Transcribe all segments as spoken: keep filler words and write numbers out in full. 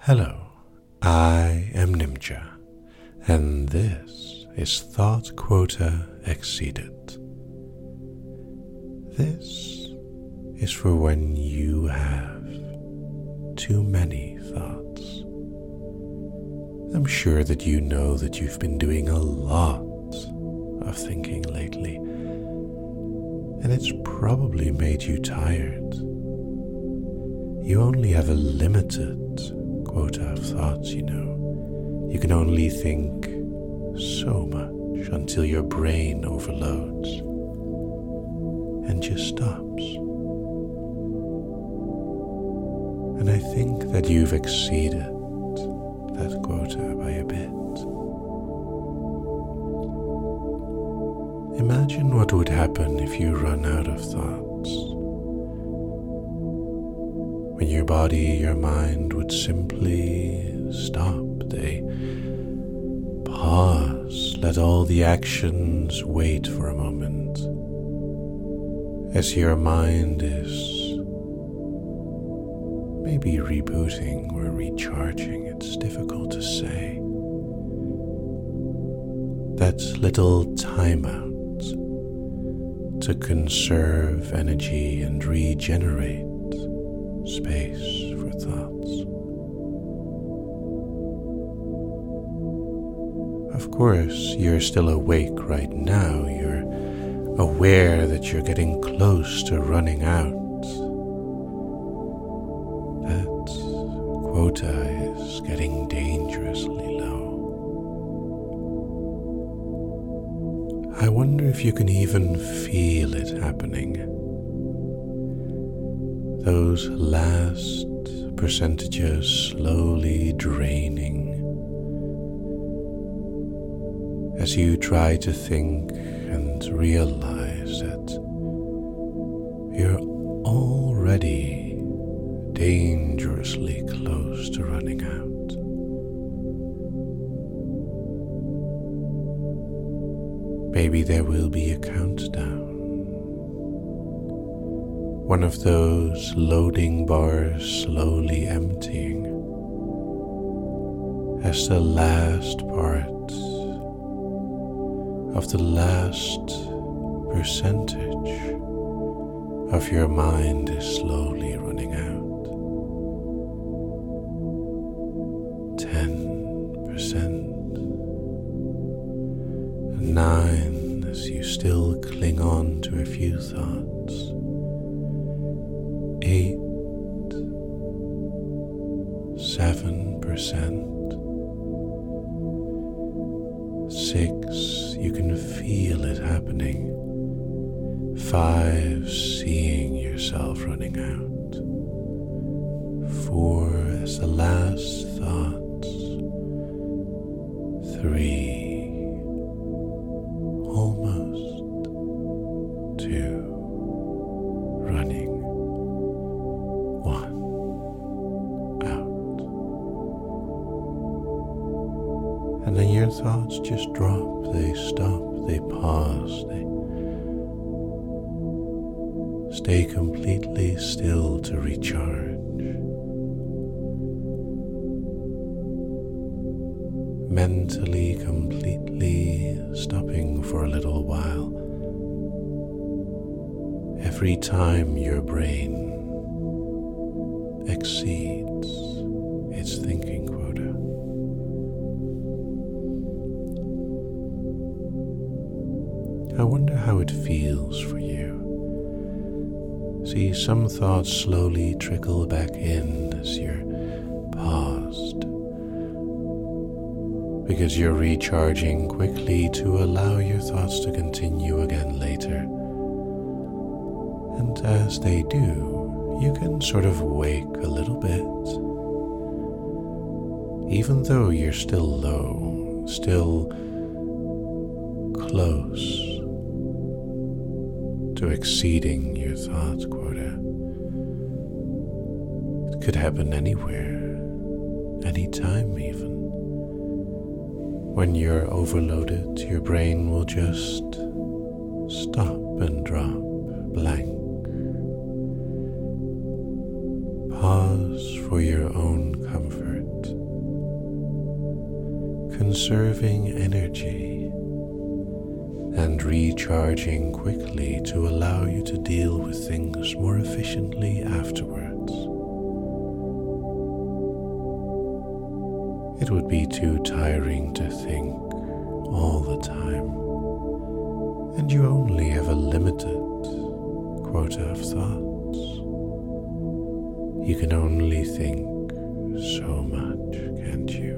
Hello, I am Nimja, and this is Thought Quota Exceeded. This is for when you have too many thoughts. I'm sure that you know that you've been doing a lot of thinking lately, and it's probably made you tired. You only have a limited quota of thoughts, you know. You can only think so much until your brain overloads and just stops. And I think that you've exceeded that quota by a bit. Imagine what would happen if you run out of thoughts. When your body, your mind would simply stop. They pause, let all the actions wait for a moment. As your mind is maybe rebooting or recharging, it's difficult to say. That little timeout to conserve energy and regenerate space for thoughts. Of course, you're still awake right now. You're aware that you're getting close to running out. That quota is getting dangerously low. I wonder if you can even feel it happening. Those last percentages slowly draining as you try to think and realize that you're already dangerously close to running out. Maybe there will be a countdown. One of those loading bars slowly emptying as the last part of the last percentage of your mind is slowly running out. Ten percent. Nine as you still cling on to a few thoughts. Eight, seven percent, six, you can feel it happening. Five, seeing yourself running out. Four, as the last thoughts. Three, almost. Two, running. And then your thoughts just drop, they stop, they pause, they stay completely still to recharge. Mentally completely stopping for a little while. Every time your brain exceeds its thinking quota. I wonder how it feels for you. See, some thoughts slowly trickle back in as you're paused, because you're recharging quickly to allow your thoughts to continue again later. And as they do, you can sort of wake a little bit. Even though you're still low, still close to exceeding your thought quota. It could happen anywhere, anytime even. When you're overloaded, your brain will just stop and drop blank. Pause for your own comfort. conserving energy and recharging quickly to allow you to deal with things more efficiently afterwards. It would be too tiring to think all the time, and you only have a limited quota of thoughts. You can only think so much, can't you?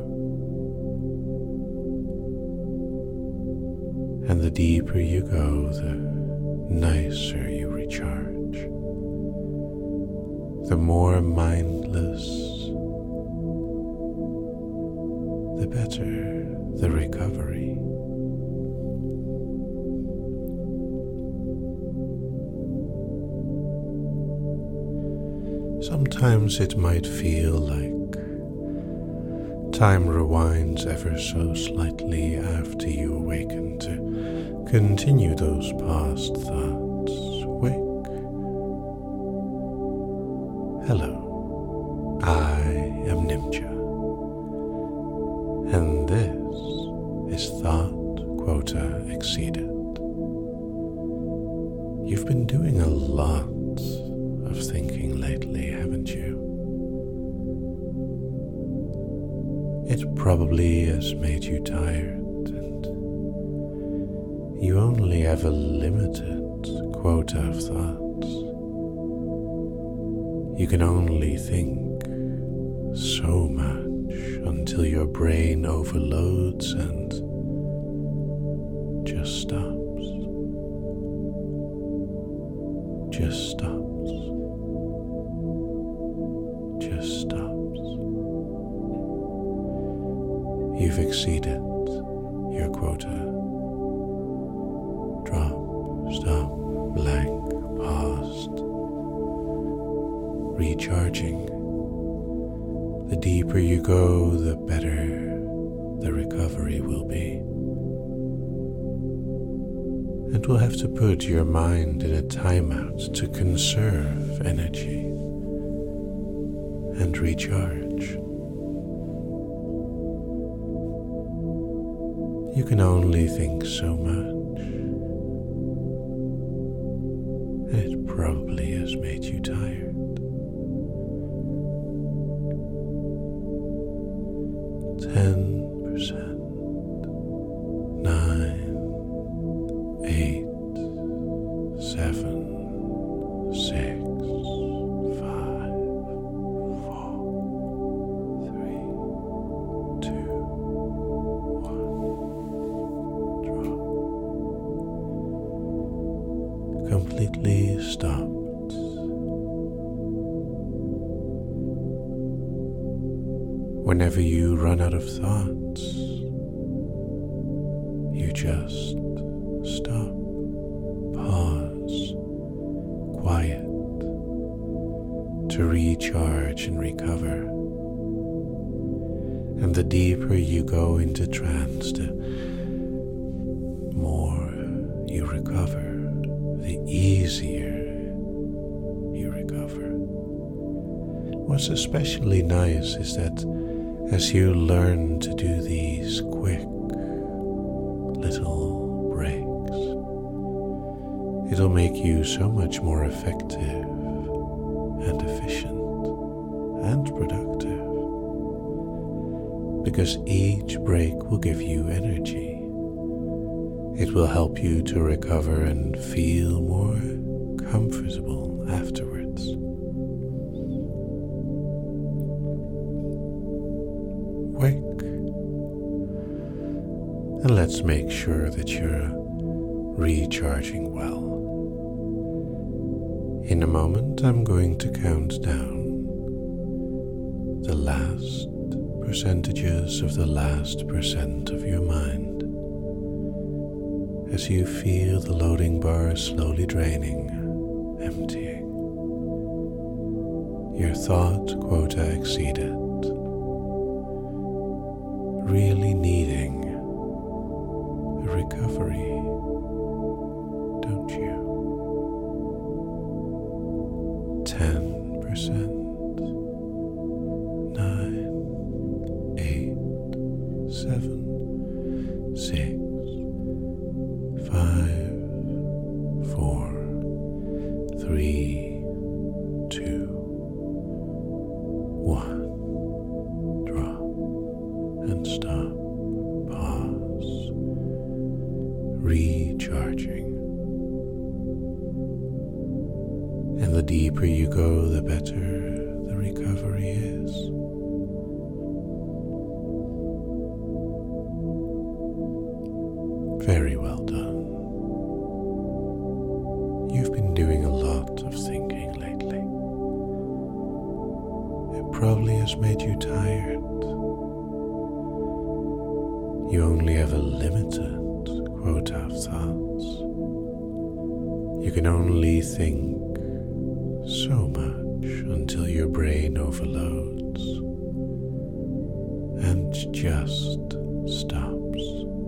And the deeper you go, the nicer you recharge. The more mindless, the better the recovery. Sometimes it might feel like time rewinds ever so slightly after you awaken to continue those past thoughts. Wake. Hello, I am Nimcha, and this is Thought Quota Exceeded. You've been doing a lot of thinking lately, haven't you? It probably has made you tired, and you only have a limited quota of thoughts. You can only think so much until your brain overloads and just stops. Just stops. Just stops. You've exceeded your quota. Drop, stop, blank, paused. Recharging. The deeper you go, the better the recovery will be. And we'll have to put your mind in a timeout to conserve energy and recharge. You can only think so much, and it probably has made you tired. Ten percent, nine, eight, seven, six, five, four, three, two, one. Drop. Completely stopped. Whenever you run out of thoughts, you just stop, pause, quiet, to recharge and recover. And the deeper you go into trance, the more you recover, the easier you recover. What's especially nice is that as you learn to do these quick little breaks, it'll make you so much more effective and efficient and productive, because each break will give you energy. It will help you to recover and feel more comfortable afterwards. Wake, and let's make sure that you're recharging well. In a moment, I'm going to count down the last percentages of the last percent of your mind as you feel the loading bar slowly draining, emptying. Your thought quota exceeded, really needing a recovery, don't you? Ten percent, nine, eight, seven, deeper you go, the better the recovery is. Very well done. You've been doing a lot of thinking lately. It probably has made you tired. You only have a limited quota of thoughts. You can only think so much until your brain overloads and just stops.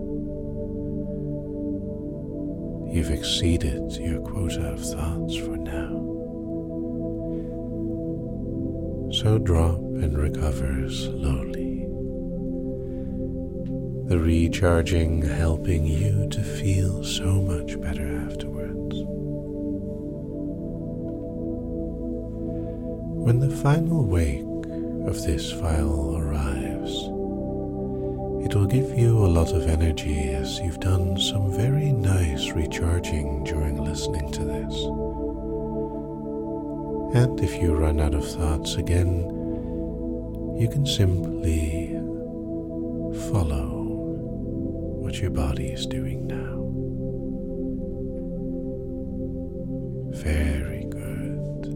You've exceeded your quota of thoughts for now. So drop and recover slowly. The recharging helping you to feel so much better afterwards. When the final wake of this file arrives, it will give you a lot of energy as you've done some very nice recharging during listening to this. And if you run out of thoughts again, you can simply follow what your body is doing now. Very good.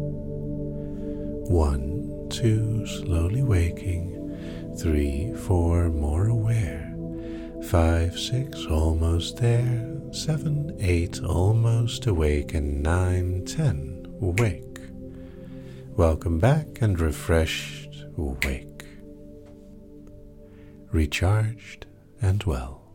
One, two, slowly waking. Three, four, more aware. Five, six, almost there. Seven, eight, almost awake. And nine, ten, awake. Welcome back and refreshed, awake. Recharged and well.